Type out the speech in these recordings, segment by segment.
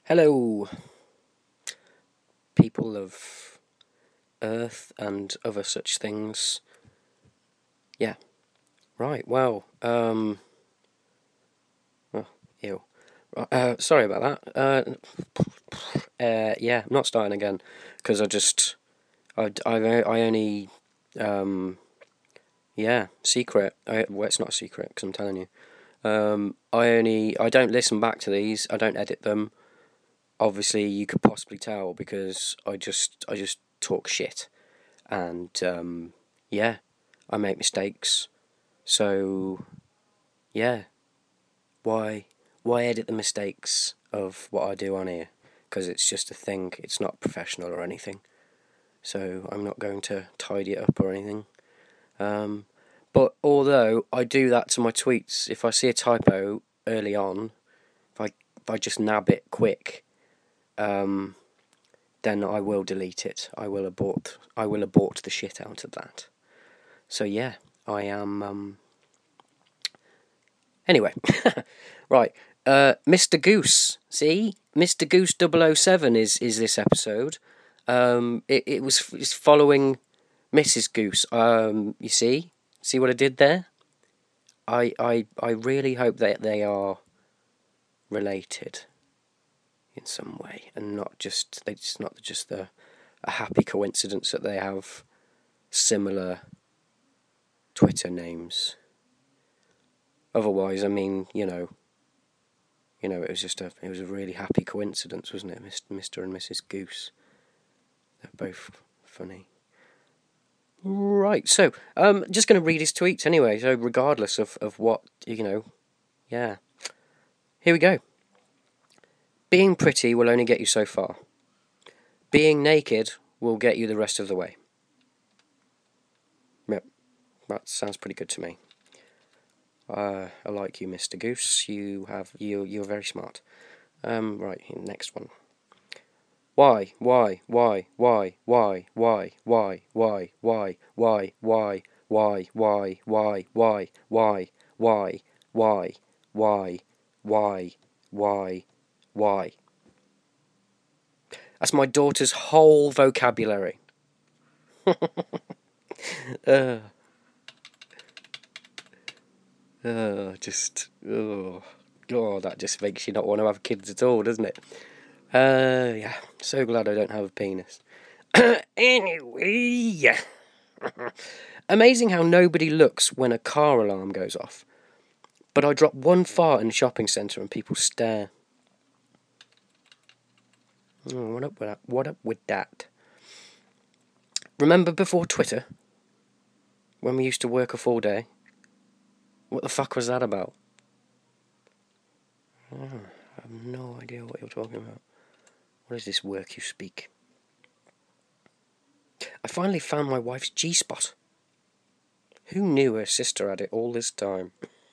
Hello, people of Earth and other such things. Yeah, right, well, oh, ew. Sorry about that. Yeah, I'm not starting again, because I only, secret. Well, it's not a secret, because I'm telling you. I don't listen back to these, I don't edit them. Obviously, you could possibly tell, because I just talk shit. And, I make mistakes. So, yeah, why edit the mistakes of what I do on here? Because it's just a thing, it's not professional or anything. So I'm not going to tidy it up or anything. But although I do that to my tweets, if I see a typo early on, if I just nab it quick, then I will delete it. I will abort the shit out of that. So yeah, I am. Anyway, right. Mr. Goose. See, Mr. Goose 007 is this episode. It's following Mrs. Goose. You see what I did there? I really hope that they are related in some way, and not just a happy coincidence that they have similar Twitter names. Otherwise, I mean, it was a really happy coincidence, wasn't it, Mr. and Mrs. Goose? They're both funny. Right, so just going to read his tweets anyway. So regardless of what yeah. Here we go. Being pretty will only get you so far. Being naked will get you the rest of the way. Yep, that sounds pretty good to me. I like you, Mr. Goose. You're very smart. Right, next one. Why, why, why, why, why, why, why, why, why, why, why, why, why, why, why, why, why, why, why. That's my daughter's whole vocabulary. That just makes you not want to have kids at all, doesn't it? Yeah, so glad I don't have a penis. Anyway, amazing how nobody looks when a car alarm goes off. But I drop one fart in a shopping centre and people stare. Oh, what up with that? What up with that? Remember before Twitter? When we used to work a full day? What the fuck was that about? Oh, I have no idea what you're talking about. What is this work you speak? I finally found my wife's G-spot. Who knew her sister had it all this time?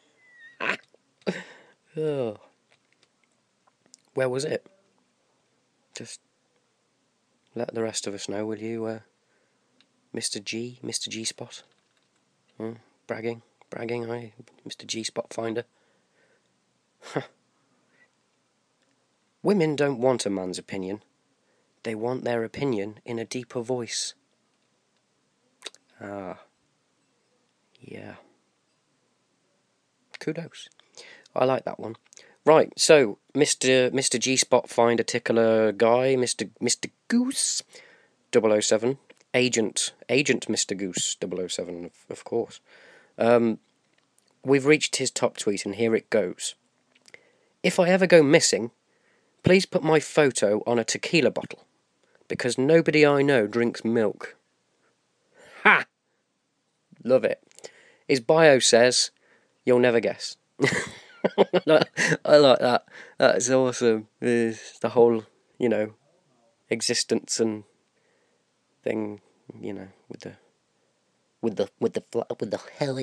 Oh. Where was it? Just let the rest of us know, will you, Mr. G-spot? Bragging, Mr. G-spot finder. Women don't want a man's opinion. They want their opinion in a deeper voice. Ah. Yeah. Kudos. I like that one. Right, so Mr. G-spot finder tickler guy, Mr. Goose 007, Agent Mr. Goose 007, of course. We've reached his top tweet, and here it goes. If I ever go missing, please put my photo on a tequila bottle, because nobody I know drinks milk. Ha! Love it. His bio says, you'll never guess. I like that. That's awesome. It's the whole, existence and thing, with the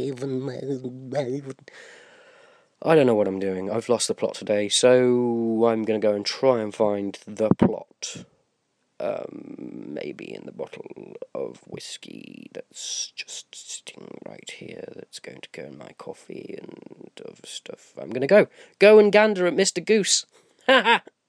I don't know what I'm doing. I've lost the plot today, so I'm going to go and try and find the plot. Maybe in the bottle of whiskey that's just sitting right here, that's going to go in my coffee and other stuff. I'm going to go and gander at Mr. Goose. Ha ha!